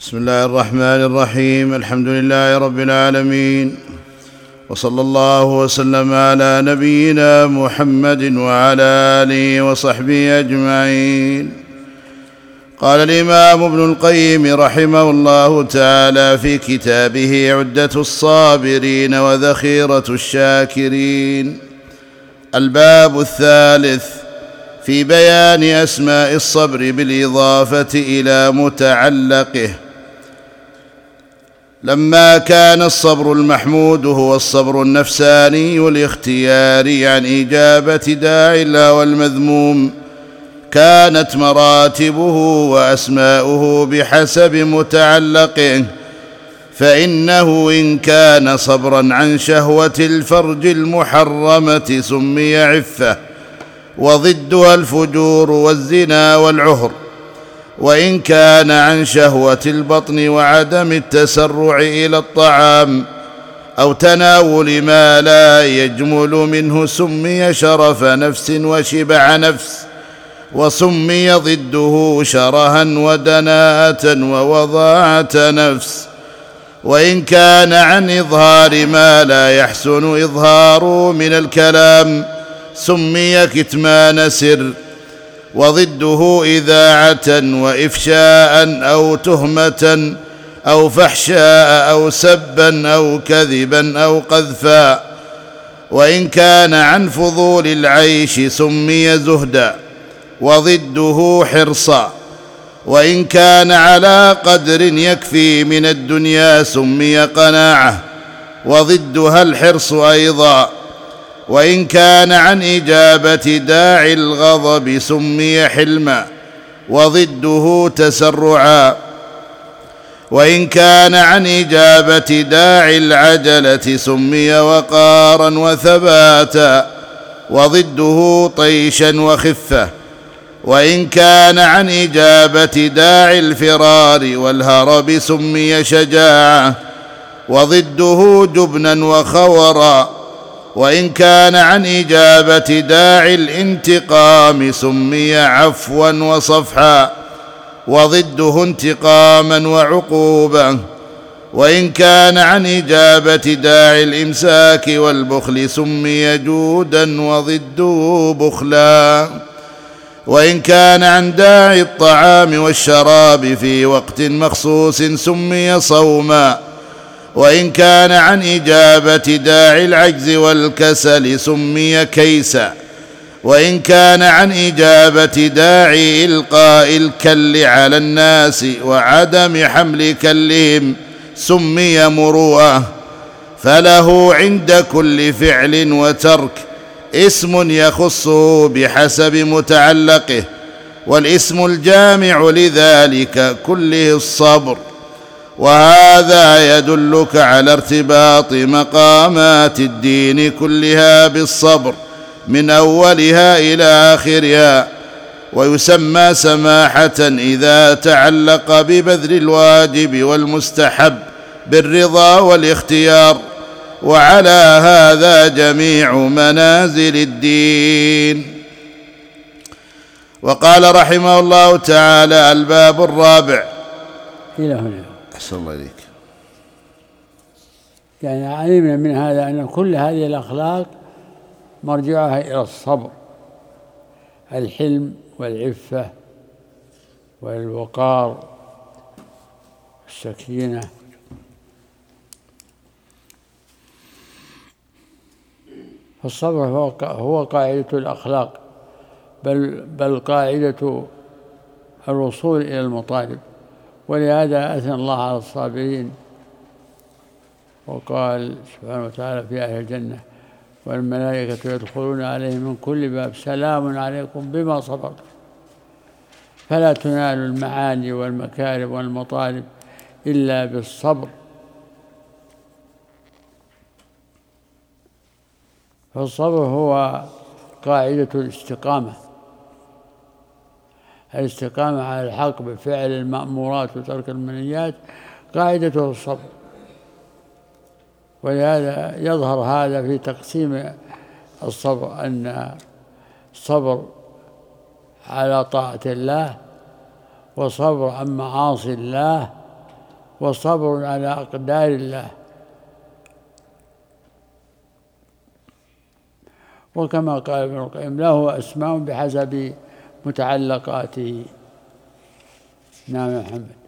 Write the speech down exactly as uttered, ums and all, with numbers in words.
بسم الله الرحمن الرحيم. الحمد لله رب العالمين، وصلى الله وسلم على نبينا محمد وعلى آله وصحبه أجمعين. قال الإمام ابن القيم رحمه الله تعالى في كتابه عدة الصابرين وذخيرة الشاكرين: الباب الثالث في بيان أسماء الصبر بالإضافة إلى متعلقه. لما كان الصبر المحمود هو الصبر النفساني الاختياري عن إجابة داعي الله والمذموم، كانت مراتبه وأسماؤه بحسب متعلقه، فإنه إن كان صبرا عن شهوة الفرج المحرمة سمي عفة، وضدها الفجور والزنا والعهر. وإن كان عن شهوة البطن وعدم التسرع إلى الطعام أو تناول ما لا يجمل منه سمي شرف نفس وشبع نفس، وسمي ضده شرها ودناءة ووضاعة نفس. وإن كان عن إظهار ما لا يحسن إظهاره من الكلام سمي كتمان سر، وضده إذاعة وإفشاء أو تهمة أو فحشاء أو سبا أو كذبا أو قذفا. وإن كان عن فضول العيش سمي زهدا، وضده حرصا. وإن كان على قدر يكفي من الدنيا سمي قناعة، وضدها الحرص أيضا. وإن كان عن إجابة داعي الغضب سمي حلما، وضده تسرعا. وإن كان عن إجابة داعي العجلة سمي وقارا وثباتا، وضده طيشا وخفة. وإن كان عن إجابة داعي الفرار والهرب سمي شجاعة، وضده جبنا وخورا. وإن كان عن إجابة داعي الانتقام سمي عفوا وصفحا، وضده انتقاما وعقوبة. وإن كان عن إجابة داعي الإمساك والبخل سمي جودا، وضده بخلا. وإن كان عن داعي الطعام والشراب في وقت مخصوص سمي صوما. وإن كان عن إجابة داعي العجز والكسل سمي كيسا. وإن كان عن إجابة داعي إلقاء الكل على الناس وعدم حمل كلهم سمي مروءة. فله عند كل فعل وترك اسم يخصه بحسب متعلقه، والاسم الجامع لذلك كله الصبر. وهذا يدلك على ارتباط مقامات الدين كلها بالصبر من أولها إلى آخرها، ويسمى سماحة إذا تعلق ببذل الواجب والمستحب بالرضا والاختيار. وعلى هذا جميع منازل الدين. وقال رحمه الله تعالى: الباب الرابع. إلى هنا. أحسن الله إليك. يعني علمنا من هذا أن كل هذه الأخلاق مرجعها إلى الصبر، الحلم والعفة والوقار والسكينة. فالصبر هو قاعدة الأخلاق، بل, بل قاعدة الوصول إلى المطالب. ولهذا أثنى الله على الصابرين وقال سبحانه وتعالى في أهل الجنة: والملائكة يدخلون عليهم من كل باب سلام عليكم بما صبرتم. فلا تنال المعالي والمكارم والمطالب إلا بالصبر. فالصبر هو قاعدة الاستقامة، الاستقامة على الحق بفعل المأمورات وترك المنهيات قاعدته الصبر. ولهذا يظهر هذا في تقسيم الصبر، أن الصبر على طاعة الله وصبر عن معاصي الله وصبر على أقدار الله. وكما قال ابن القيم له أسماء بحسب متعلقاته. نعم يا محمد.